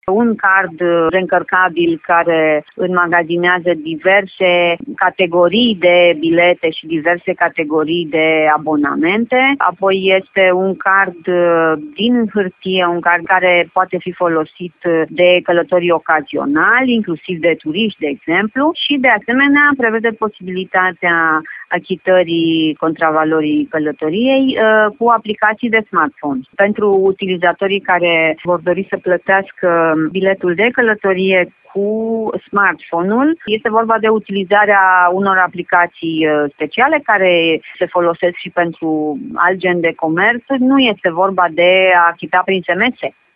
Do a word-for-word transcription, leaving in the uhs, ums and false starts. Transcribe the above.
un card reîncărcabil care înmagazinează diverse categorii de bilete și diverse categorii de abonamente. Apoi este un card din hârtie, un card care poate fi folosit de călătorii ocazionali, inclusiv de turiști, de exemplu, și de asemenea prevede posibilitatea achitării contravalorii călătoriei uh, cu aplicații de smartphone. Pentru utilizatorii care vor dori să plătească biletul de călătorie cu smartphone-ul, este vorba de utilizarea unor aplicații speciale care se folosesc și pentru alt gen de comerț. Nu este vorba de a achita prin S M S.